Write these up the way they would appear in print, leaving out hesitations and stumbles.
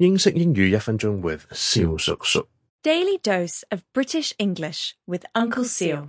英式英語1分鐘 with 蕭叔叔。 Daily dose of British English with Uncle Seal.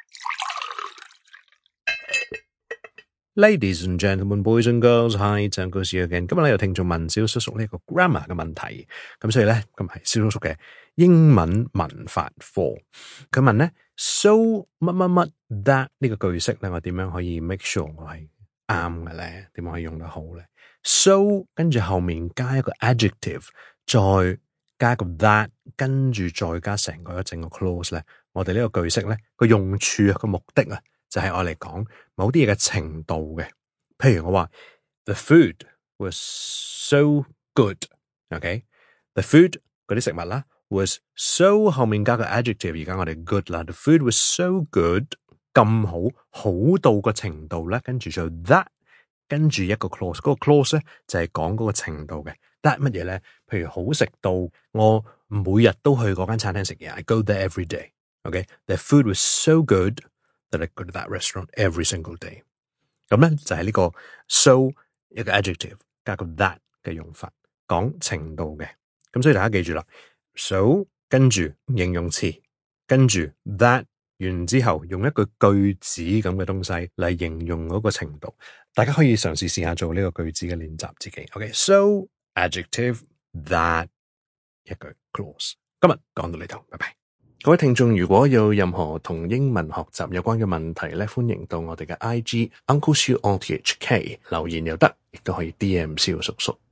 Ladies and gentlemen, boys and girls, hi, it's Uncle Seal again. 今日咧有聽眾問蕭叔叔呢個 grammar 嘅問題，咁所以咧今日係蕭叔叔嘅英文文法課。佢問咧 so 乜乜乜 that 呢個句式咧，我點樣可以 make sure 我係啱嘅咧？點樣可以用得好咧 ？So 跟住後面加一個 adjective， 再加一個 that， 跟住再加成個一整個 clause 咧，我哋呢個句式咧個用處啊個目的啊，就係我嚟講某啲嘢嘅程度嘅。譬如我話 The food was so good，OK？The food 嗰啲食物啦 was so 後面加個 adjective， 而家我哋 good 啦。The food was so good， 咁好到個程度咧，跟住就 that， 跟住一個 clause， 嗰個 clause 咧就係講嗰個程度嘅。that 乜嘢咧？譬如好食到我每日都去嗰間餐廳食嘢 ，I go there every day。OK？The food was so good。that I go to that restaurant every single day。咁咧就係呢個 so 一個 adjective 加個 that 嘅用法，講程度嘅。咁所以大家記住啦 ，so 跟住形容詞，跟住 that 完之後用一個句子咁嘅東西嚟形容嗰個程度。大家可以嘗試試下做呢個句子嘅練習自己。OK，so adjective that 一句 clause。今日講到呢度，拜拜。各位聽眾，如果有任何同英文學習有關嘅問題咧，歡迎到我哋嘅 IG Uncle Siu on THK 留言又得，亦都可以 DM 蕭叔叔。